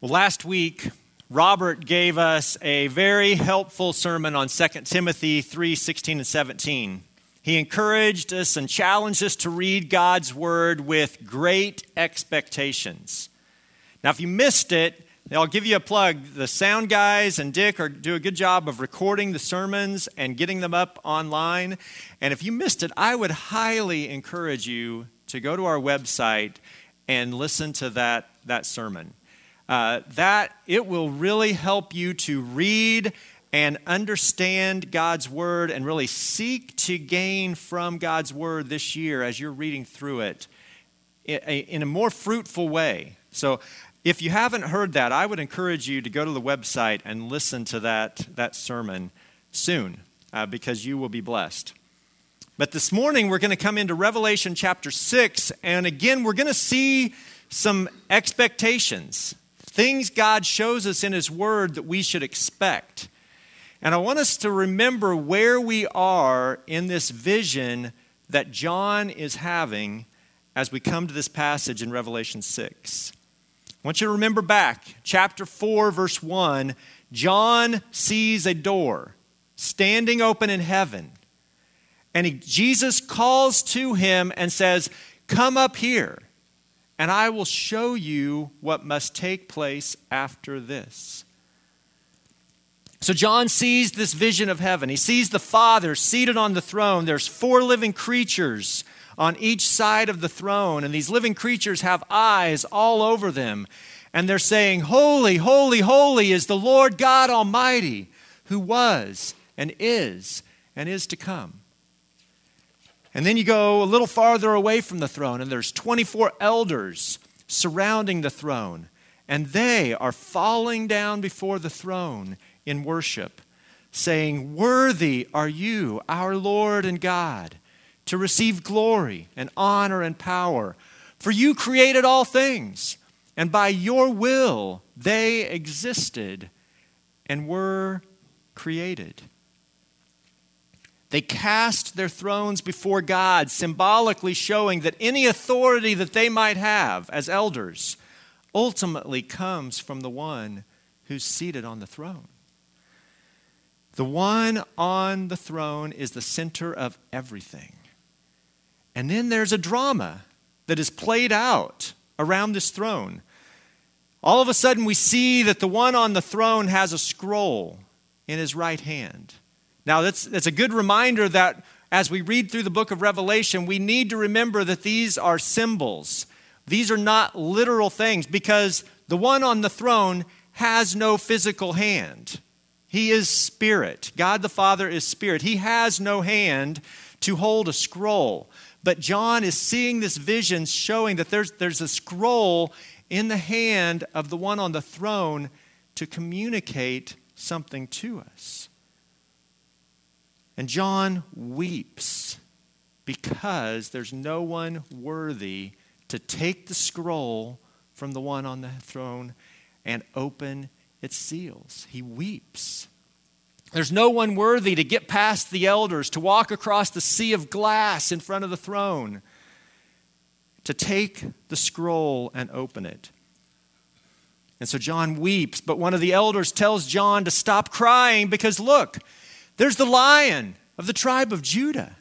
Well, last week, Robert gave us a very helpful sermon on 2 Timothy 3:16 and 17. He encouraged us and challenged us to read God's Word with great expectations. Now, if you missed it, I'll give you a plug. The sound guys and Dick do a good job of recording the sermons and getting them up online. And if you missed it, I would highly encourage you to go to our website and listen to that sermon. It will really help you to read and understand God's Word and really seek to gain from God's Word this year as you're reading through it in a more fruitful way. So if you haven't heard that, I would encourage you to go to the website and listen to that sermon soon because you will be blessed. But this morning we're going to come into Revelation chapter 6, and again we're going to see some expectations. Things God shows us in His Word that we should expect. And I want us to remember where we are in this vision that John is having as we come to this passage in Revelation 6. I want you to remember back, chapter 4, verse 1, John sees a door standing open in heaven. And Jesus calls to him and says, "Come up here, and I will show you what must take place after this." So John sees this vision of heaven. He sees the Father seated on the throne. There's 4 living creatures on each side of the throne, and these living creatures have eyes all over them. And they're saying, "Holy, holy, holy is the Lord God Almighty, who was and is to come." And then you go a little farther away from the throne, and there's 24 elders surrounding the throne. And they are falling down before the throne in worship, saying, "Worthy are you, our Lord and God, to receive glory and honor and power. For you created all things, and by your will they existed and were created." They cast their thrones before God, symbolically showing that any authority that they might have as elders ultimately comes from the one who's seated on the throne. The one on the throne is the center of everything. And then there's a drama that is played out around this throne. All of a sudden we see that the one on the throne has a scroll in his right hand. Now, that's a good reminder that as we read through the book of Revelation, we need to remember that these are symbols. These are not literal things because the one on the throne has no physical hand. He is spirit. God the Father is spirit. He has no hand to hold a scroll. But John is seeing this vision showing that there's a scroll in the hand of the one on the throne to communicate something to us. And John weeps because there's no one worthy to take the scroll from the one on the throne and open its seals. He weeps. There's no one worthy to get past the elders, to walk across the sea of glass in front of the throne, to take the scroll and open it. And so John weeps, but one of the elders tells John to stop crying because look, there's the Lion of the tribe of Judah.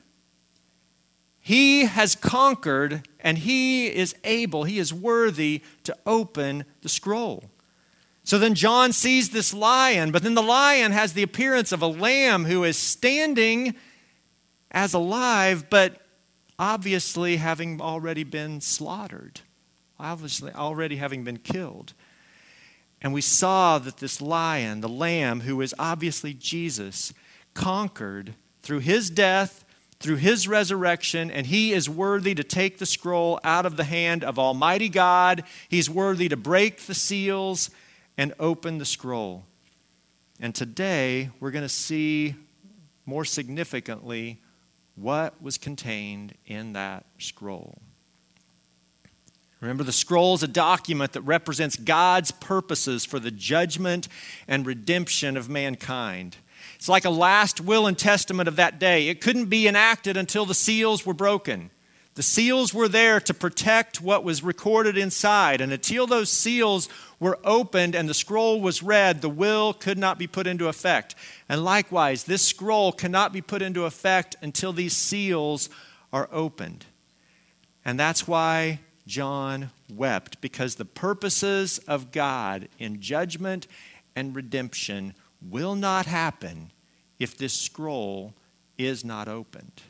He has conquered and he is worthy to open the scroll. So then John sees this lion, but then the lion has the appearance of a lamb who is standing as alive, but obviously having already been slaughtered, obviously already having been killed. And we saw that this lion, the lamb, who is obviously Jesus, conquered through his death, through his resurrection, and he is worthy to take the scroll out of the hand of Almighty God. He's worthy to break the seals and open the scroll. And today we're going to see more significantly what was contained in that scroll. Remember, the scroll is a document that represents God's purposes for the judgment and redemption of mankind. It's like a last will and testament of that day. It couldn't be enacted until the seals were broken. The seals were there to protect what was recorded inside. And until those seals were opened and the scroll was read, the will could not be put into effect. And likewise, this scroll cannot be put into effect until these seals are opened. And that's why John wept, because the purposes of God in judgment and redemption will not happen if this scroll is not opened.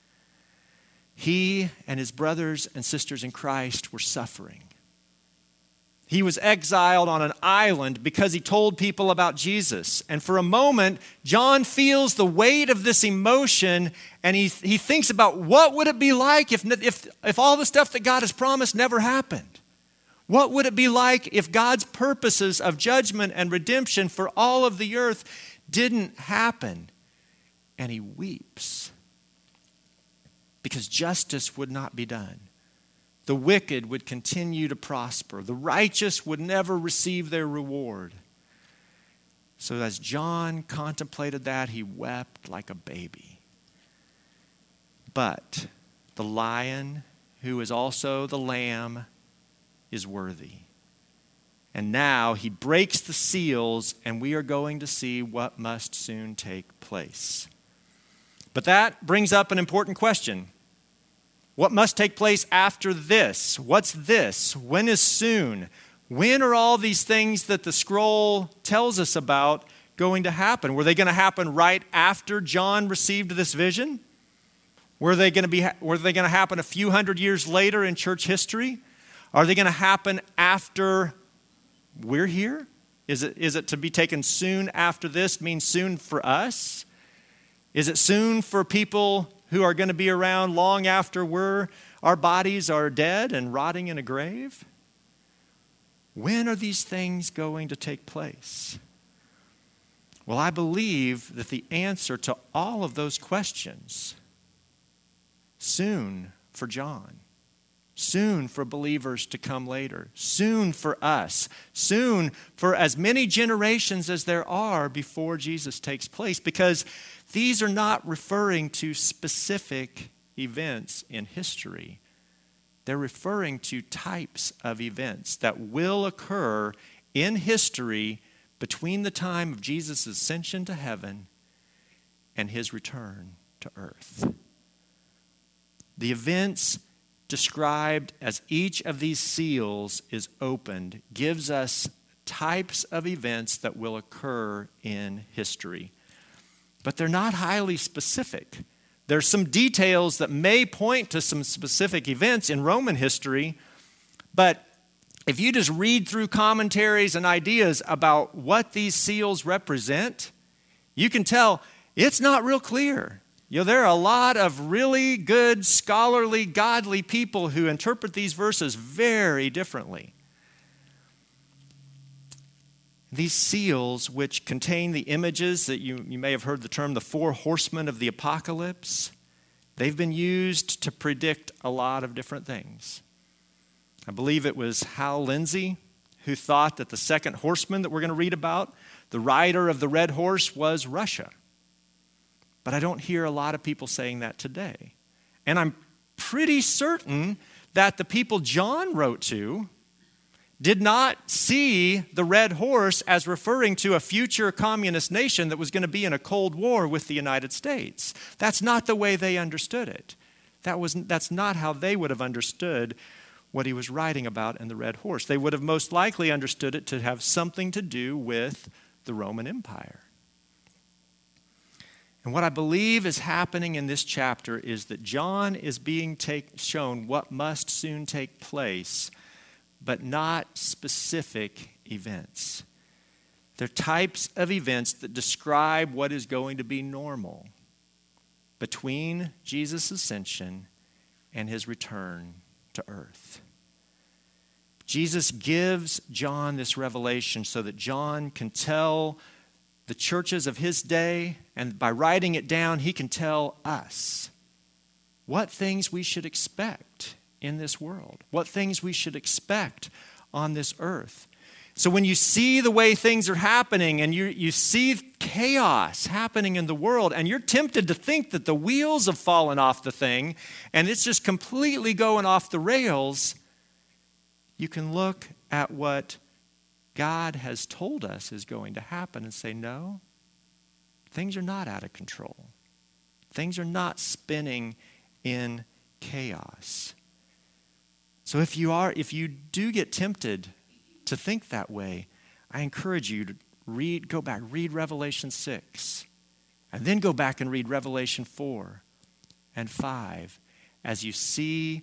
He and his brothers and sisters in Christ were suffering. He was exiled on an island because he told people about Jesus. And for a moment, John feels the weight of this emotion, and he thinks about what would it be like if all the stuff that God has promised never happened? What would it be like if God's purposes of judgment and redemption for all of the earth didn't happen? And he weeps because justice would not be done. The wicked would continue to prosper. The righteous would never receive their reward. So as John contemplated that, he wept like a baby. But the lion, who is also the lamb, is worthy. And now he breaks the seals, and we are going to see what must soon take place. But that brings up an important question. What must take place after this? What's this? When is soon? When are all these things that the scroll tells us about going to happen? Were they going to happen right after John received this vision? Were they going to happen a few hundred years later in church history? Are they going to happen after we're here? Is it to be taken soon after this, means soon for us? Is it soon for people who are going to be around long after our bodies are dead and rotting in a grave? When are these things going to take place? Well, I believe that the answer to all of those questions, soon for John, soon for believers to come later, soon for us, soon for as many generations as there are before Jesus takes place, because these are not referring to specific events in history. They're referring to types of events that will occur in history between the time of Jesus' ascension to heaven and his return to earth. The events described as each of these seals is opened gives us types of events that will occur in history. But they're not highly specific. There's some details that may point to some specific events in Roman history, but if you just read through commentaries and ideas about what these seals represent, you can tell it's not real clear. There are a lot of really good, scholarly, godly people who interpret these verses very differently. These seals, which contain the images that you may have heard the term the four horsemen of the apocalypse, they've been used to predict a lot of different things. I believe it was Hal Lindsey who thought that the second horseman that we're going to read about, the rider of the red horse, was Russia. But I don't hear a lot of people saying that today. And I'm pretty certain that the people John wrote to did not see the red horse as referring to a future communist nation that was going to be in a Cold War with the United States. That's not the way they understood it. That's not how they would have understood what he was writing about in the red horse. They would have most likely understood it to have something to do with the Roman Empire. And what I believe is happening in this chapter is that John is being shown what must soon take place, but not specific events. They're types of events that describe what is going to be normal between Jesus' ascension and his return to earth. Jesus gives John this revelation so that John can tell the churches of his day, and by writing it down, he can tell us what things we should expect in this world, what things we should expect on this earth. So when you see the way things are happening and you see chaos happening in the world, and you're tempted to think that the wheels have fallen off the thing and it's just completely going off the rails, you can look at what God has told us is going to happen and say, no, things are not out of control. Things are not spinning in chaos. So if you do get tempted to think that way, I encourage you to go back, read Revelation 6, and then go back and read Revelation 4 and 5 as you see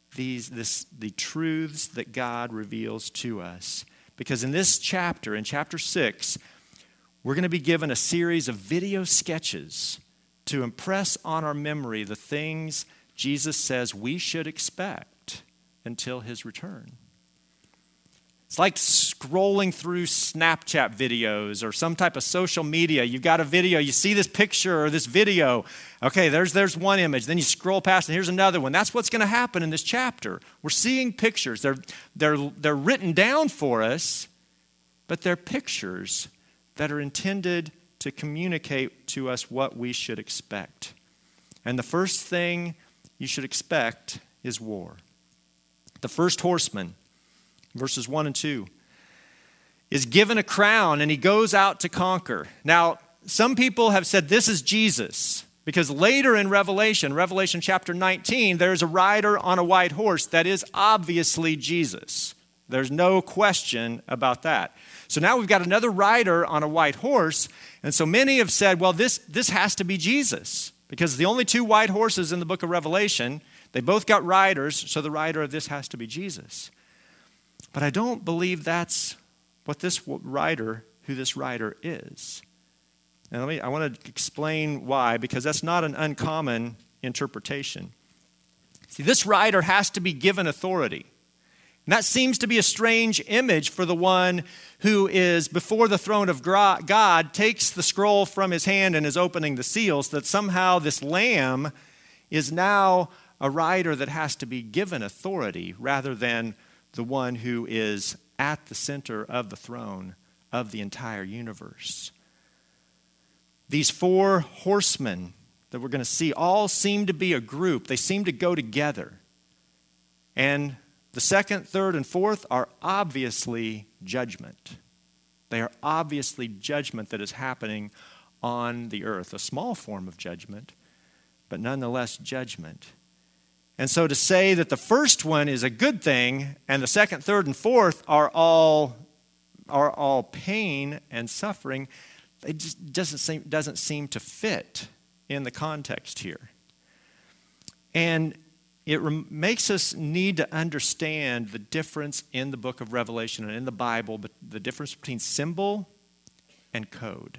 the truths that God reveals to us. Because in this chapter, in chapter 6, we're going to be given a series of video sketches to impress on our memory the things Jesus says we should expect until his return. It's like scrolling through Snapchat videos or some type of social media. You've got a video, you see this picture or this video. Okay, there's one image. Then you scroll past and here's another one. That's what's going to happen in this chapter. We're seeing pictures. They're written down for us, but they're pictures that are intended to communicate to us what we should expect. And the first thing you should expect is war. The first horseman, verses 1 and 2, is given a crown and he goes out to conquer. Now, some people have said this is Jesus because later in Revelation chapter 19, there's a rider on a white horse that is obviously Jesus. There's no question about that. So now we've got another rider on a white horse, and so many have said, well, this has to be Jesus because the only two white horses in the book of Revelation, they both got riders, so the rider of this has to be Jesus. But I don't believe that's what who this rider is. And I want to explain why, because that's not an uncommon interpretation. See, this rider has to be given authority. And that seems to be a strange image for the one who is before the throne of God, takes the scroll from his hand and is opening the seals, that somehow this lamb is now a rider that has to be given authority rather than the one who is at the center of the throne of the entire universe. These four horsemen that we're going to see all seem to be a group. They seem to go together. And the second, third, and fourth are obviously judgment. They are obviously judgment that is happening on the earth. A small form of judgment, but nonetheless judgment. And so to say that the first one is a good thing and the second, third, and fourth are all pain and suffering, it just doesn't seem to fit in the context here. And it makes us need to understand the difference in the book of Revelation and in the Bible, but the difference between symbol and code.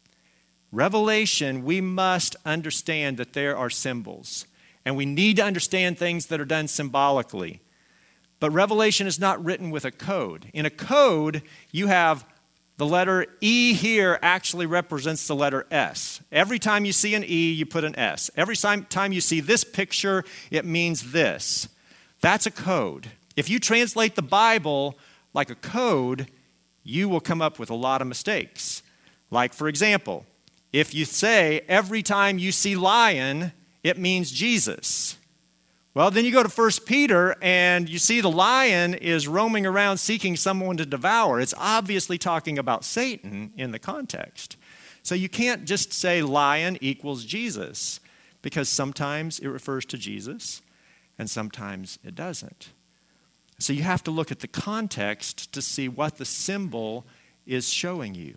Revelation, we must understand that there are symbols. And we need to understand things that are done symbolically. But Revelation is not written with a code. In a code, you have the letter E here actually represents the letter S. Every time you see an E, you put an S. Every time you see this picture, it means this. That's a code. If you translate the Bible like a code, you will come up with a lot of mistakes. Like, for example, if you say every time you see lion, it means Jesus. Well, then you go to 1 Peter and you see the lion is roaming around seeking someone to devour. It's obviously talking about Satan in the context. So you can't just say lion equals Jesus, because sometimes it refers to Jesus and sometimes it doesn't. So you have to look at the context to see what the symbol is showing you.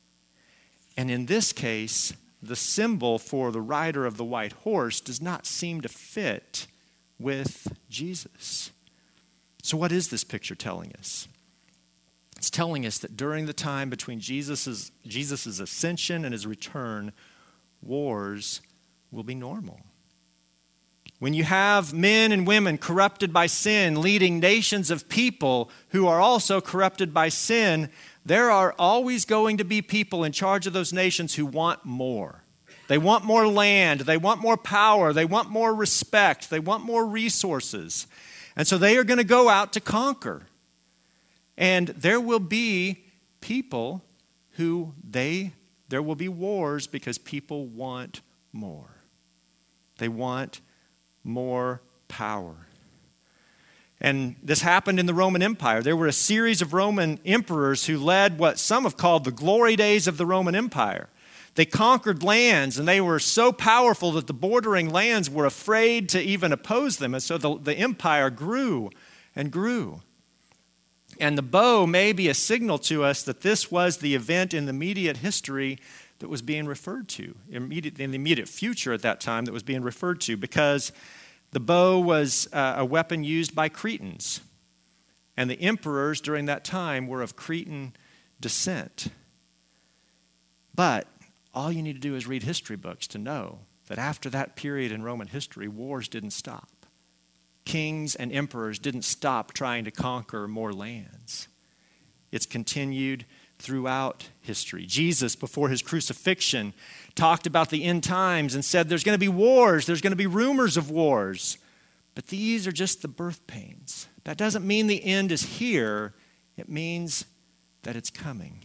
And in this case, the symbol for the rider of the white horse does not seem to fit with Jesus. So what is this picture telling us? It's telling us that during the time between Jesus' ascension and his return, wars will be normal. When you have men and women corrupted by sin, leading nations of people who are also corrupted by sin, there are always going to be people in charge of those nations who want more. They want more land. They want more power. They want more respect. They want more resources. And so they are going to go out to conquer. And there will be people there will be wars because people want more. They want more power. And this happened in the Roman Empire. There were a series of Roman emperors who led what some have called the glory days of the Roman Empire. They conquered lands, and they were so powerful that the bordering lands were afraid to even oppose them. And so the empire grew and grew. And the bow may be a signal to us that this was the event in the immediate history that was being referred to, in the immediate future at that time that was being referred to, because the bow was a weapon used by Cretans. And the emperors during that time were of Cretan descent. But all you need to do is read history books to know that after that period in Roman history, wars didn't stop. Kings and emperors didn't stop trying to conquer more lands. It's continued throughout history. Jesus, before his crucifixion, talked about the end times and said there's going to be wars, there's going to be rumors of wars. But these are just the birth pains. That doesn't mean the end is here. It means that it's coming.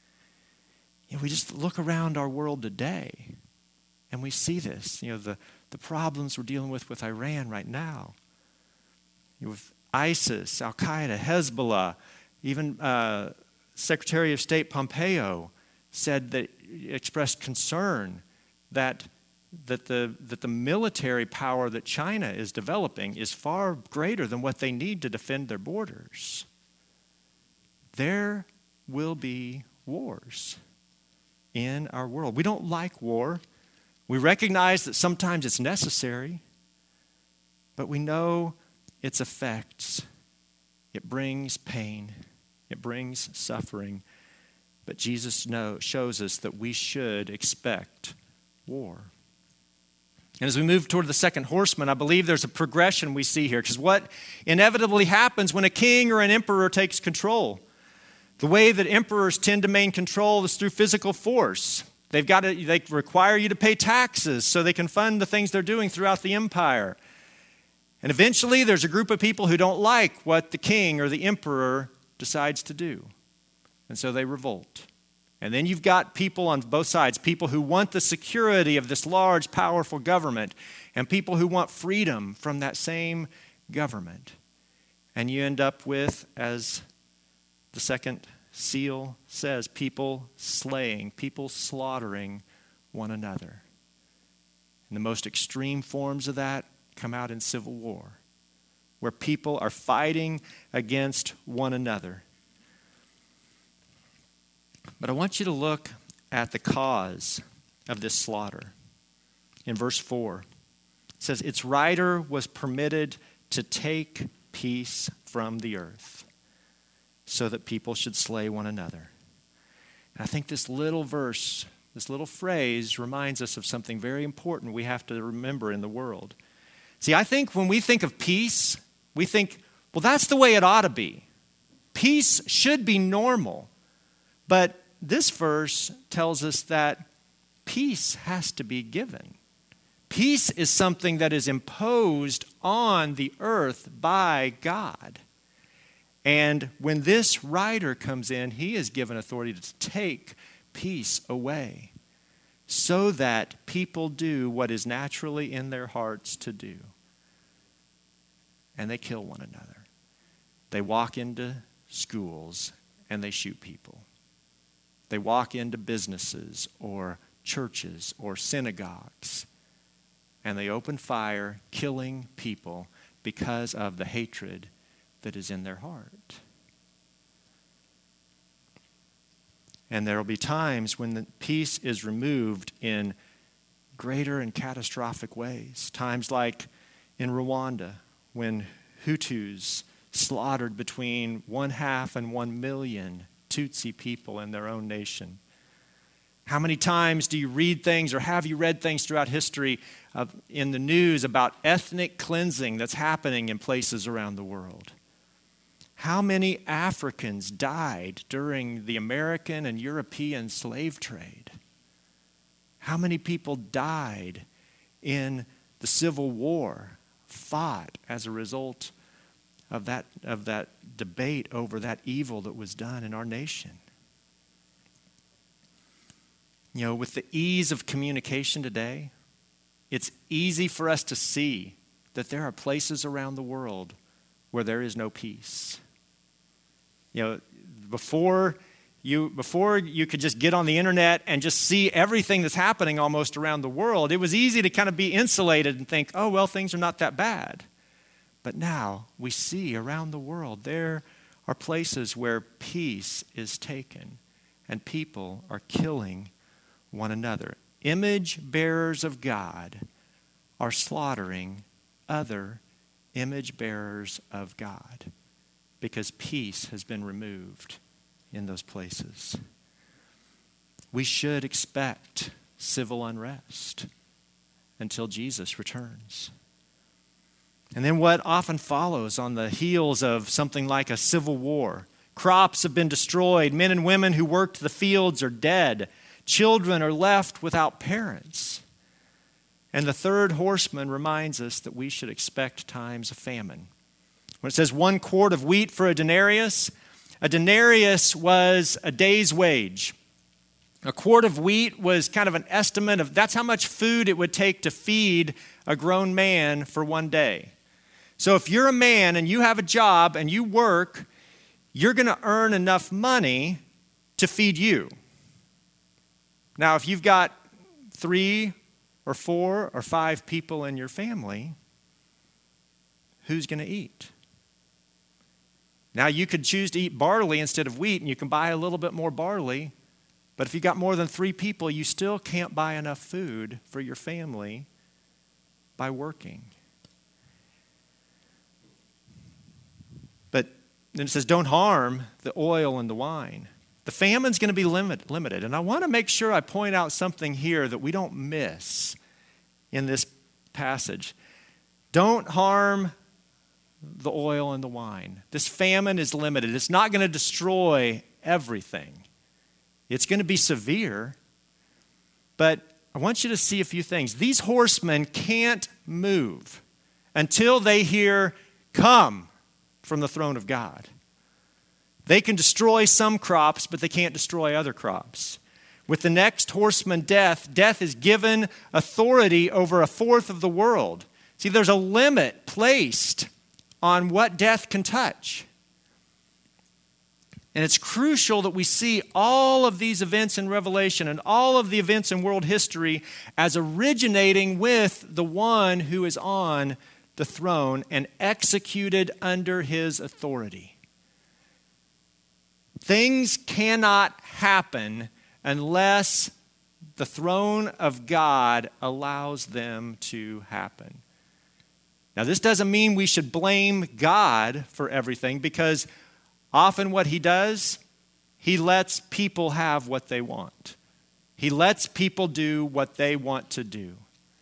We just look around our world today and we see this. The problems we're dealing with Iran right now. With ISIS, Al-Qaeda, Hezbollah, even Secretary of State Pompeo said that, expressed concern that the military power that China is developing is far greater than what they need to defend their borders. There will be wars in our world. We don't like war. We recognize that sometimes it's necessary, but we know its effects. It brings pain. It brings suffering. But Jesus shows us that we should expect war. And as we move toward the second horseman, I believe there's a progression we see here. Because what inevitably happens when a king or an emperor takes control? The way that emperors tend to maintain control is through physical force. They require you to pay taxes so they can fund the things they're doing throughout the empire. And eventually there's a group of people who don't like what the king or the emperor decides to do. And so they revolt. And then you've got people on both sides, people who want the security of this large, powerful government, and people who want freedom from that same government. And you end up with, as the second seal says, people slaying, people slaughtering one another. And the most extreme forms of that come out in civil war, where people are fighting against one another. But I want you to look at the cause of this slaughter. In verse 4, it says, its writer was permitted to take peace from the earth, so that people should slay one another. And I think this little verse, this little phrase reminds us of something very important we have to remember in the world. See, I think when we think of peace, we think, well, that's the way it ought to be. Peace should be normal. But this verse tells us that peace has to be given. Peace is something that is imposed on the earth by God. And when this writer comes in, he is given authority to take peace away so that people do what is naturally in their hearts to do. And they kill one another. They walk into schools and they shoot people. They walk into businesses or churches or synagogues and they open fire, killing people because of the hatred that is in their heart. And there will be times when the peace is removed in greater and catastrophic ways. Times like in Rwanda, when Hutus slaughtered between 1/2 and 1 million Tutsi people in their own nation. How many times do you read things, or have you read things throughout history in the news about ethnic cleansing that's happening in places around the world? How many Africans died during the American and European slave trade? How many people died in the Civil War, fought as a result of that debate over that evil that was done in our nation? You know, with the ease of communication today, it's easy for us to see that there are places around the world where there is no peace. You know, before you could just get on the internet and just see everything that's happening almost around the world, it was easy to kind of be insulated and think, oh, well, things are not that bad. But now we see around the world there are places where peace is taken and people are killing one another. Image bearers of God are slaughtering other image bearers of God because peace has been removed in those places. We should expect civil unrest until Jesus returns. And then what often follows on the heels of something like a civil war? Crops have been destroyed. Men and women who worked the fields are dead. Children are left without parents. And the third horseman reminds us that we should expect times of famine. When it says 1 quart of wheat for a denarius was a day's wage. A quart of wheat was kind of an estimate of that's how much food it would take to feed a grown man for one day. So if you're a man and you have a job and you work, you're going to earn enough money to feed you. Now, if you've got 3 or 4 or 5 people in your family, who's going to eat? Now, you could choose to eat barley instead of wheat, and you can buy a little bit more barley. But if you've got more than 3 people, you still can't buy enough food for your family by working. But then it says, don't harm the oil and the wine. The famine's going to be limited. And I want to make sure I point out something here that we don't miss in this passage. Don't harm the oil and the wine. This famine is limited. It's not going to destroy everything. It's going to be severe. But I want you to see a few things. These horsemen can't move until they hear, "Come," from the throne of God. They can destroy some crops, but they can't destroy other crops. With the next horseman, death is given authority over a fourth of the world. See, there's a limit placed on what death can touch. And it's crucial that we see all of these events in Revelation and all of the events in world history as originating with the one who is on the throne and executed under his authority. Things cannot happen unless the throne of God allows them to happen. Now, this doesn't mean we should blame God for everything, because often what he does, he lets people have what they want. He lets people do what they want to do.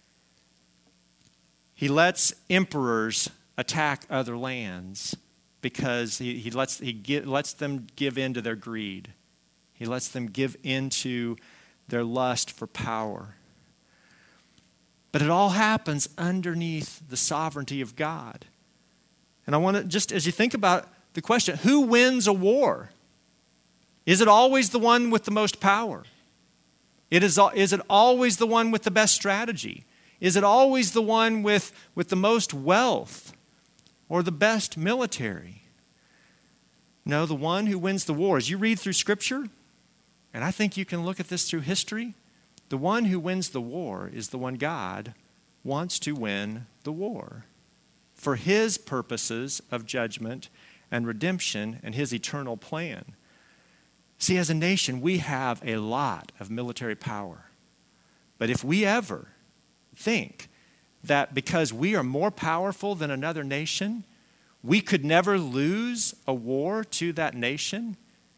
He lets emperors attack other lands because he lets them give in to their greed. He lets them give into their lust for power. But it all happens underneath the sovereignty of God. And I want to, just as you think about the question, who wins a war? Is it always the one with the most power? Is it always the one with the best strategy? Is it always the one with the most wealth or the best military? No, the one who wins the war. As you read through Scripture, and I think you can look at this through history, the one who wins the war is the one God wants to win the war for his purposes of judgment and redemption and his eternal plan. See, as a nation, we have a lot of military power. But if we ever think that because we are more powerful than another nation, we could never lose a war to that nation,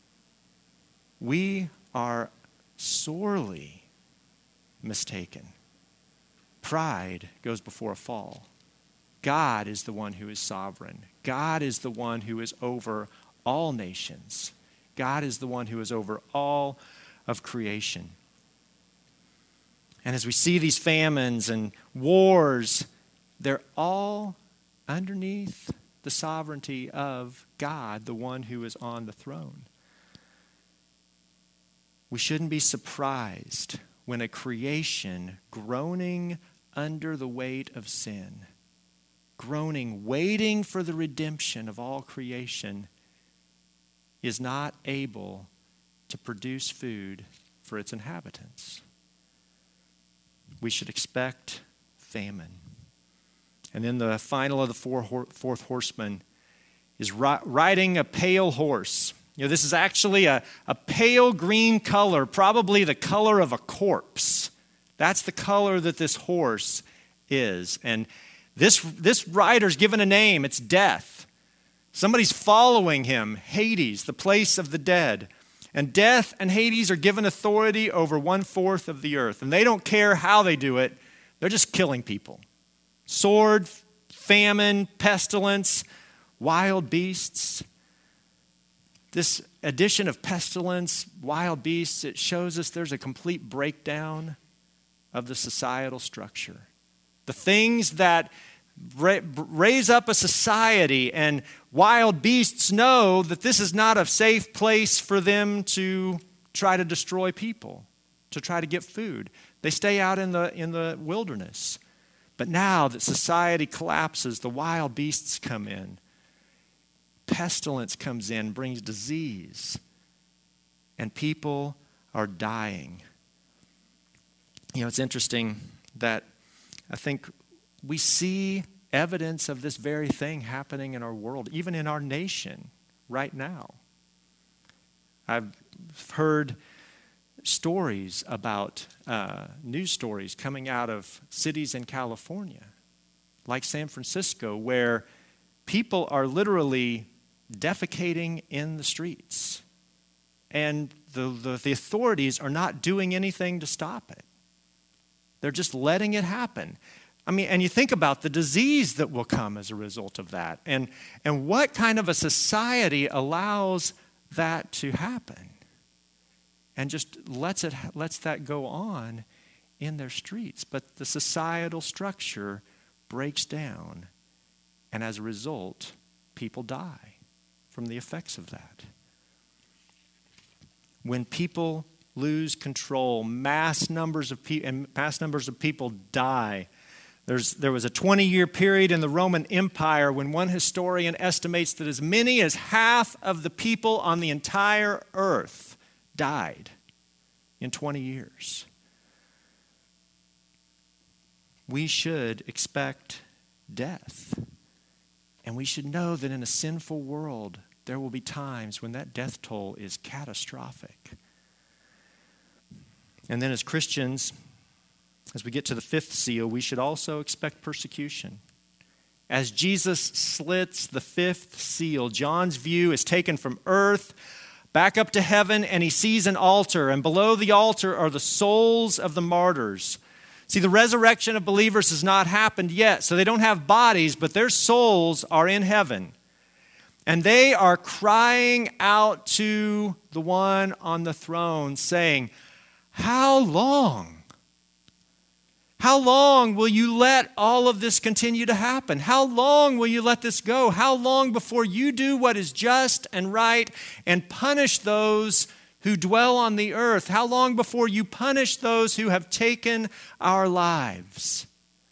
we are sorely mistaken. Pride goes before a fall. God is the one who is sovereign. God is the one who is over all nations. God is the one who is over all of creation. And as we see these famines and wars, they're all underneath the sovereignty of God, the one who is on the throne. We shouldn't be surprised when a creation groaning under the weight of sin groaning, waiting for the redemption of all creation, is not able to produce food for its inhabitants. We should expect famine. And then the final of the fourth horseman is riding a pale horse. This is actually a pale green color, probably the color of a corpse. That's the color that this horse is. And this rider's given a name. It's Death. Somebody's following him, Hades, the place of the dead. And Death and Hades are given authority over 1/4 of the earth. And they don't care how they do it. They're just killing people. Sword, famine, pestilence, wild beasts. This addition of pestilence, wild beasts, it shows us there's a complete breakdown of the societal structure. The things that raise up a society, and wild beasts know that this is not a safe place for them to try to destroy people, to try to get food. They stay out in the wilderness. But now that society collapses, the wild beasts come in. Pestilence comes in, brings disease, and people are dying. It's interesting that I think we see evidence of this very thing happening in our world, even in our nation right now. I've heard stories about news stories coming out of cities in California, like San Francisco, where people are literally defecating in the streets. And the authorities are not doing anything to stop it. They're just letting it happen. And you think about the disease that will come as a result of that. And what kind of a society allows that to happen and just lets that go on in their streets? But the societal structure breaks down, and as a result, people die from the effects of that. When people lose control, mass numbers of people die. There was a 20-year period in the Roman Empire when one historian estimates that as many as half of the people on the entire earth died in 20 years. We should expect death. And we should know that in a sinful world, there will be times when that death toll is catastrophic. And then as Christians, as we get to the fifth seal, we should also expect persecution. As Jesus slits the fifth seal, John's view is taken from earth back up to heaven, and he sees an altar, and below the altar are the souls of the martyrs. See, the resurrection of believers has not happened yet, so they don't have bodies, but their souls are in heaven. And they are crying out to the one on the throne, saying, "How long? How long will you let all of this continue to happen? How long will you let this go? How long before you do what is just and right and punish those who dwell on the earth? How long before you punish those who have taken our lives?"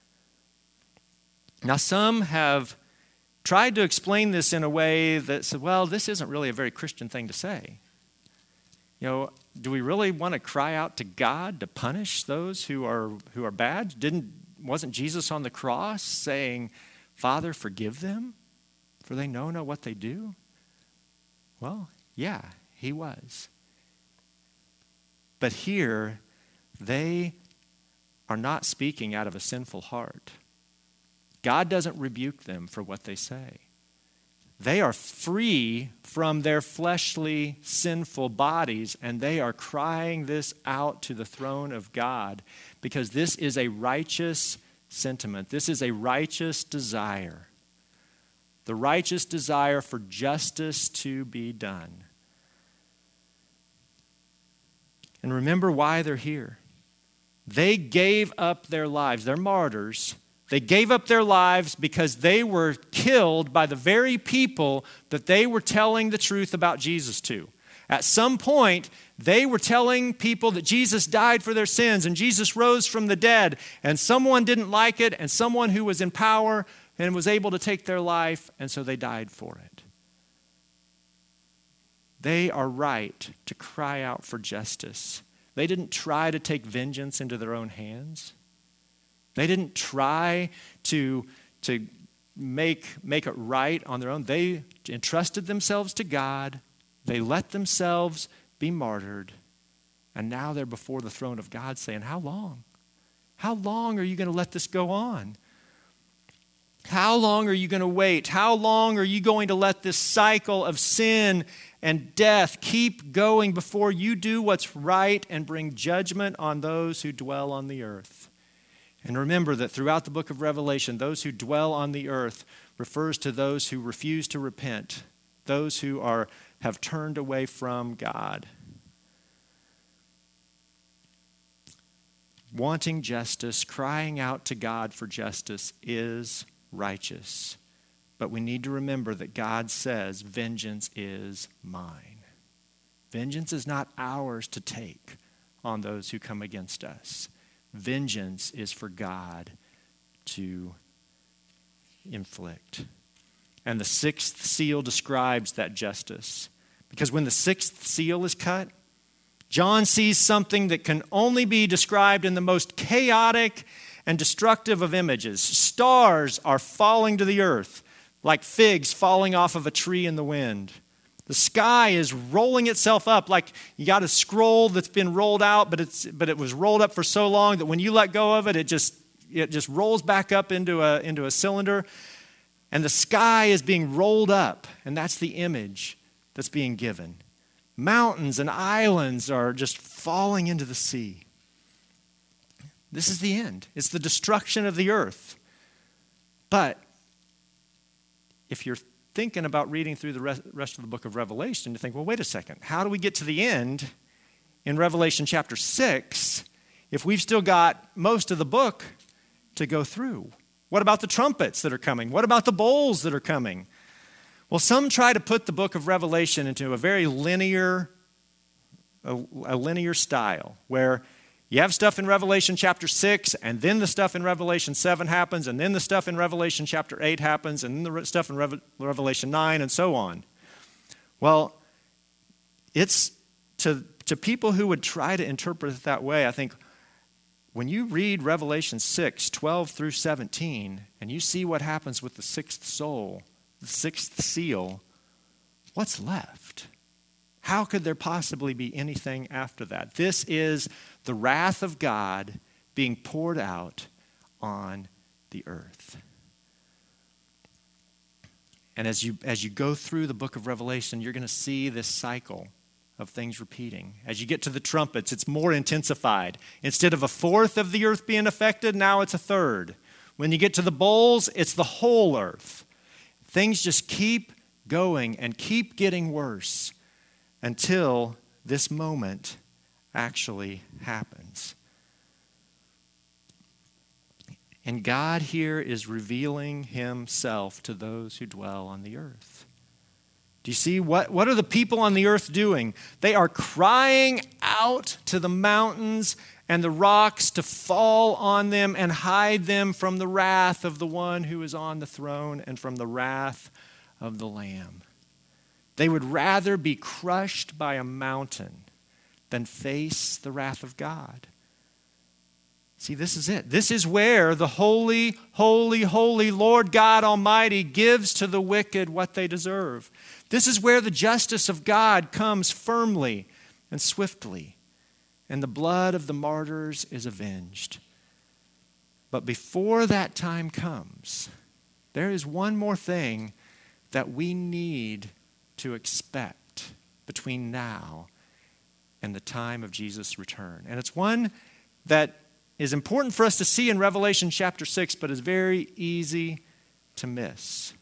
Now, some have tried to explain this in a way that said, well, this isn't really a very Christian thing to say. Do we really want to cry out to God to punish those who are bad? Wasn't Jesus on the cross saying, "Father, forgive them, for they know not what they do"? Well, yeah, he was. But here, they are not speaking out of a sinful heart. God doesn't rebuke them for what they say. They are free from their fleshly, sinful bodies, and they are crying this out to the throne of God because this is a righteous sentiment. This is a righteous desire. The righteous desire for justice to be done. And remember why they're here. They gave up their lives. They're martyrs. They gave up their lives because they were killed by the very people that they were telling the truth about Jesus to. At some point, they were telling people that Jesus died for their sins and Jesus rose from the dead, and someone didn't like it, and someone who was in power and was able to take their life, and so they died for it. They are right to cry out for justice. They didn't try to take vengeance into their own hands. They didn't try to make it right on their own. They entrusted themselves to God. They let themselves be martyred. And now they're before the throne of God saying, how long? How long are you going to let this go on? How long are you going to wait? How long are you going to let this cycle of sin and death keep going before you do what's right and bring judgment on those who dwell on the earth? And remember that throughout the book of Revelation, those who dwell on the earth refers to those who refuse to repent, those who have turned away from God. Wanting justice, crying out to God for justice is righteous. But we need to remember that God says, vengeance is mine. Vengeance is not ours to take on those who come against us. Vengeance is for God to inflict. And the sixth seal describes that justice. Because when the sixth seal is cut, John sees something that can only be described in the most chaotic and destructive of images. Stars are falling to the earth like figs falling off of a tree in the wind. The sky is rolling itself up like you got a scroll that's been rolled out, but it was rolled up for so long that when you let go of it, it just rolls back up into a cylinder. And the sky is being rolled up, and that's the image that's being given. Mountains and islands are just falling into the sea. This is the end. It's the destruction of the earth. But if you're thinking about reading through the rest of the book of Revelation, you think, well, wait a second. How do we get to the end in Revelation chapter 6 if we've still got most of the book to go through? What about the trumpets that are coming? What about the bowls that are coming? Well, some try to put the book of Revelation into a very linear style where you have stuff in Revelation chapter 6, and then the stuff in Revelation 7 happens, and then the stuff in Revelation chapter 8 happens, and then the stuff in Revelation 9, and so on. Well, it's to people who would try to interpret it that way, I think, when you read Revelation 6, 12 through 17, and you see what happens with the sixth soul, the sixth seal, what's left? How could there possibly be anything after that? This is the wrath of God being poured out on the earth. And as you go through the book of Revelation, you're going to see this cycle of things repeating. As you get to the trumpets, it's more intensified. Instead of a fourth of the earth being affected, now it's a third. When you get to the bowls, it's the whole earth. Things just keep going and keep getting worse until this moment actually happens. And God here is revealing himself to those who dwell on the earth. Do you see what are the people on the earth doing? They are crying out to the mountains and the rocks to fall on them and hide them from the wrath of the one who is on the throne and from the wrath of the Lamb. They would rather be crushed by a mountain than face the wrath of God. See, this is it. This is where the holy, holy, holy Lord God Almighty gives to the wicked what they deserve. This is where the justice of God comes firmly and swiftly, and the blood of the martyrs is avenged. But before that time comes, there is one more thing that we need to expect between now and the time of Jesus' return. And it's one that is important for us to see in Revelation chapter 6, but is very easy to miss.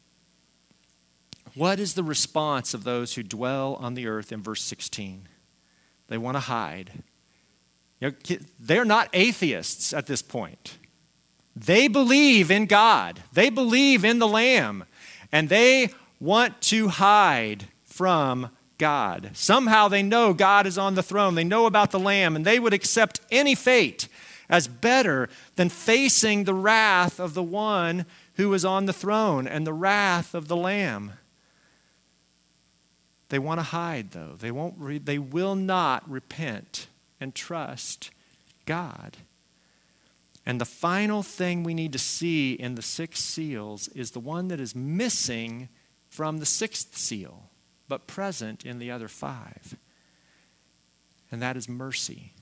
What is the response of those who dwell on the earth in verse 16? They want to hide. They're not atheists at this point. They believe in God. They believe in the Lamb. And they want to hide from God. Somehow they know God is on the throne. They know about the Lamb, and they would accept any fate as better than facing the wrath of the one who was on the throne and the wrath of the Lamb. They want to hide, though. They will not repent and trust God. And the final thing we need to see in the 6 seals is the one that is missing from the 6th seal, but present in the other 5. And that is mercy.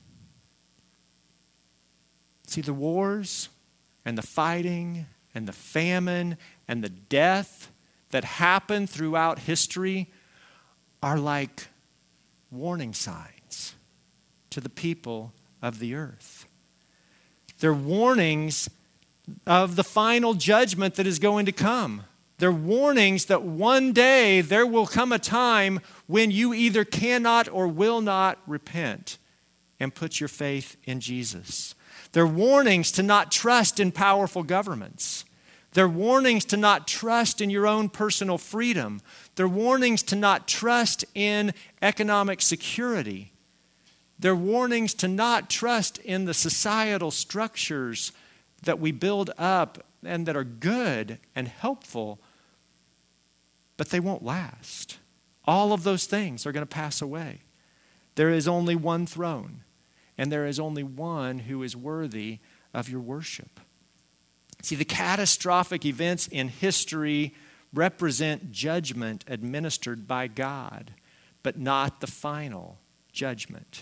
See, the wars and the fighting and the famine and the death that happen throughout history are like warning signs to the people of the earth. They're warnings of the final judgment that is going to come. They're warnings that one day there will come a time when you either cannot or will not repent and put your faith in Jesus. They're warnings to not trust in powerful governments. They're warnings to not trust in your own personal freedom. They're warnings to not trust in economic security. They're warnings to not trust in the societal structures that we build up and that are good and helpful, but they won't last. All of those things are going to pass away. There is only one throne, and there is only one who is worthy of your worship. See, the catastrophic events in history represent judgment administered by God, but not the final judgment.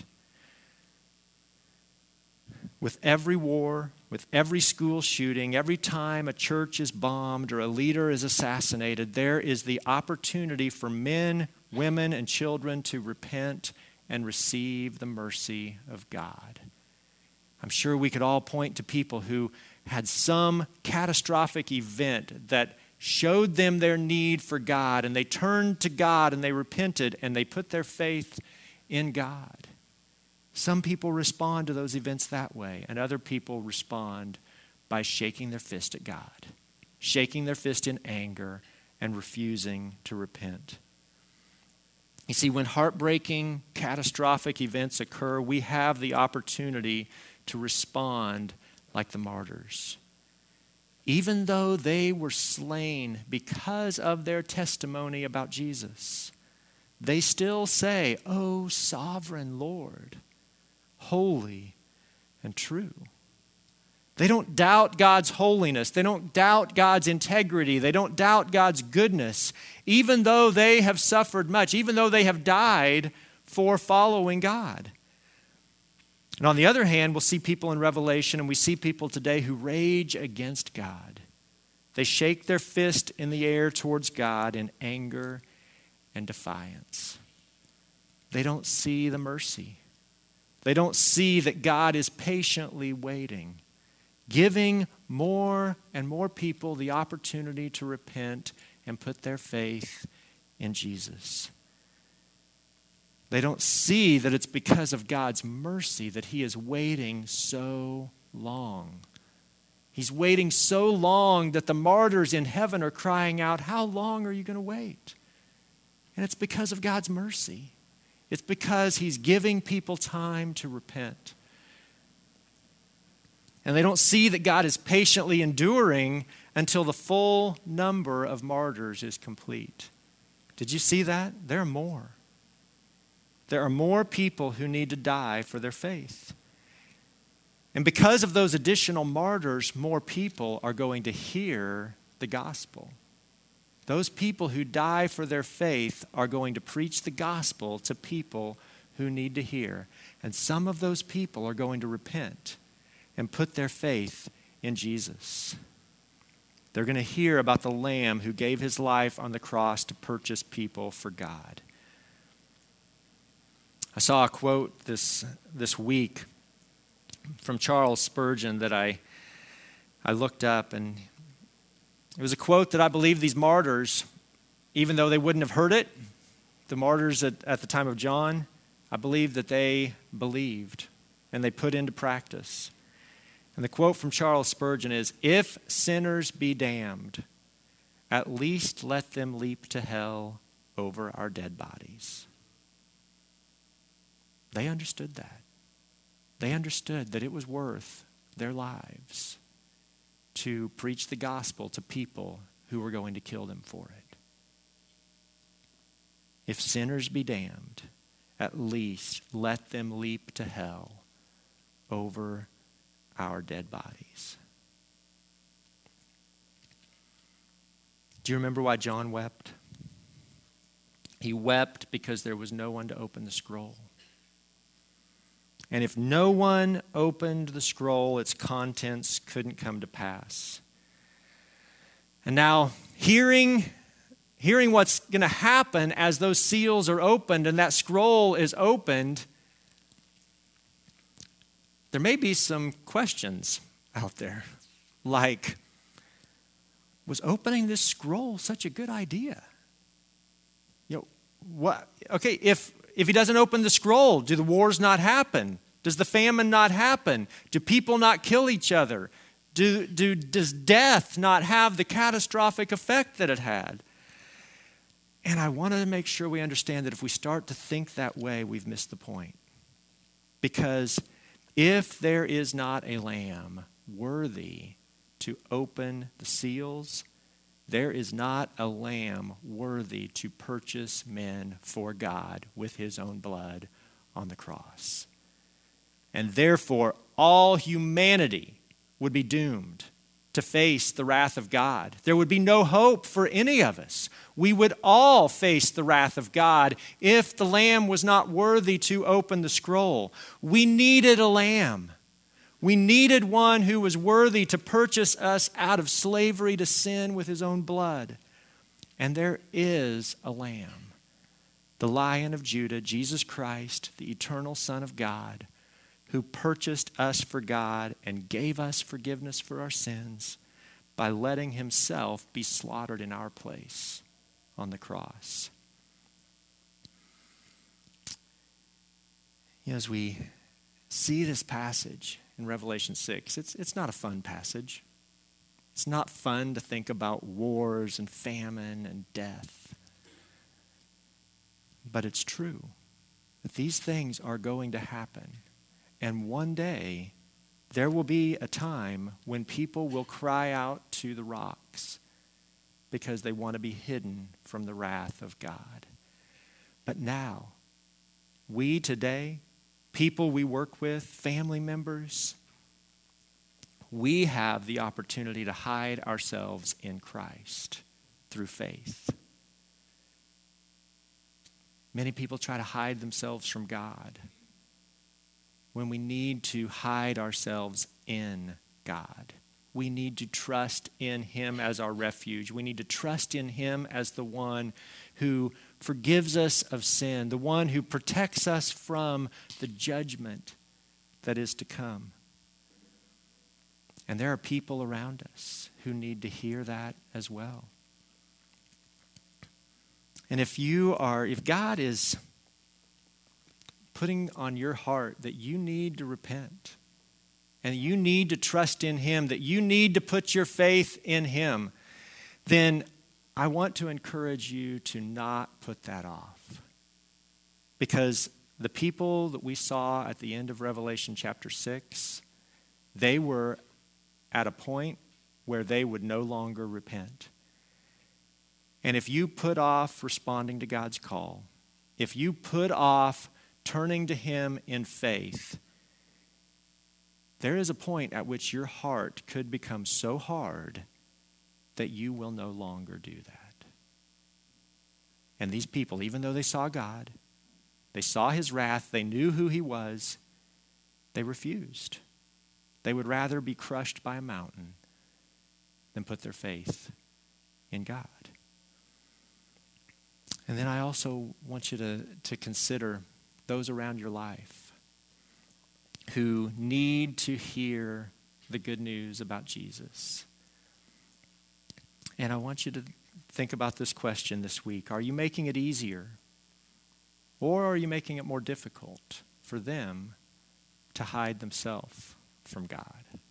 With every war, with every school shooting, every time a church is bombed or a leader is assassinated, there is the opportunity for men, women, and children to repent and receive the mercy of God. I'm sure we could all point to people who had some catastrophic event that showed them their need for God, and they turned to God and they repented and they put their faith in God. Some people respond to those events that way, and other people respond by shaking their fist at God, shaking their fist in anger and refusing to repent. You see, when heartbreaking, catastrophic events occur, we have the opportunity to respond like the martyrs. Even though they were slain because of their testimony about Jesus, they still say, "O sovereign Lord, holy and true." They don't doubt God's holiness. They don't doubt God's integrity. They don't doubt God's goodness, even though they have suffered much, even though they have died for following God. And on the other hand, we'll see people in Revelation, and we see people today who rage against God. They shake their fist in the air towards God in anger and defiance. They don't see the mercy. They don't see that God is patiently waiting, giving more and more people the opportunity to repent and put their faith in Jesus. They don't see that it's because of God's mercy that He is waiting so long. He's waiting so long that the martyrs in heaven are crying out, "How long are you going to wait?" And it's because of God's mercy. It's because He's giving people time to repent. And they don't see that God is patiently enduring until the full number of martyrs is complete. Did you see that? There are more. There are more people who need to die for their faith. And because of those additional martyrs, more people are going to hear the gospel. Those people who die for their faith are going to preach the gospel to people who need to hear. And some of those people are going to repent and put their faith in Jesus. They're going to hear about the Lamb who gave His life on the cross to purchase people for God. I saw a quote this week from Charles Spurgeon that I looked up, and it was a quote that I believe these martyrs, even though they wouldn't have heard it, the martyrs at the time of John, I believe that they believed and they put into practice. And the quote from Charles Spurgeon is, "If sinners be damned, at least let them leap to hell over our dead bodies." They understood that. They understood that it was worth their lives to preach the gospel to people who were going to kill them for it. If sinners be damned, at least let them leap to hell over our dead bodies. Do you remember why John wept? He wept because there was no one to open the scroll. And if no one opened the scroll, its contents couldn't come to pass. And now, hearing what's going to happen as those seals are opened and that scroll is opened, there may be some questions out there. Like, was opening this scroll such a good idea? What? Okay, if he doesn't open the scroll, do the wars not happen? Does the famine not happen? Do people not kill each other? Does death not have the catastrophic effect that it had? And I want to make sure we understand that if we start to think that way, we've missed the point. Because if there is not a lamb worthy to open the seals, there is not a lamb worthy to purchase men for God with his own blood on the cross. And therefore, all humanity would be doomed to face the wrath of God. There would be no hope for any of us. We would all face the wrath of God if the lamb was not worthy to open the scroll. We needed a lamb. We needed one who was worthy to purchase us out of slavery to sin with his own blood. And there is a lamb, the Lion of Judah, Jesus Christ, the eternal Son of God, who purchased us for God and gave us forgiveness for our sins by letting himself be slaughtered in our place on the cross. As we see this passage in Revelation 6, it's not a fun passage. It's not fun to think about wars and famine and death. But it's true that these things are going to happen. And one day, there will be a time when people will cry out to the rocks because they want to be hidden from the wrath of God. But now, we today, people we work with, family members, we have the opportunity to hide ourselves in Christ through faith. Many people try to hide themselves from God when we need to hide ourselves in God. We need to trust in him as our refuge. We need to trust in him as the one who forgives us of sin, the one who protects us from the judgment that is to come. And there are people around us who need to hear that as well. And if God is putting on your heart that you need to repent and you need to trust in him, that you need to put your faith in him, then I want to encourage you to not put that off. Because the people that we saw at the end of Revelation chapter 6, they were at a point where they would no longer repent. And if you put off responding to God's call, if you put off turning to him in faith, there is a point at which your heart could become so hard that you will no longer do that. And these people, even though they saw God, they saw his wrath, they knew who he was, they refused. They would rather be crushed by a mountain than put their faith in God. And then I also want you to consider those around your life who need to hear the good news about Jesus. And I want you to think about this question this week. Are you making it easier, or are you making it more difficult for them to hide themselves from God?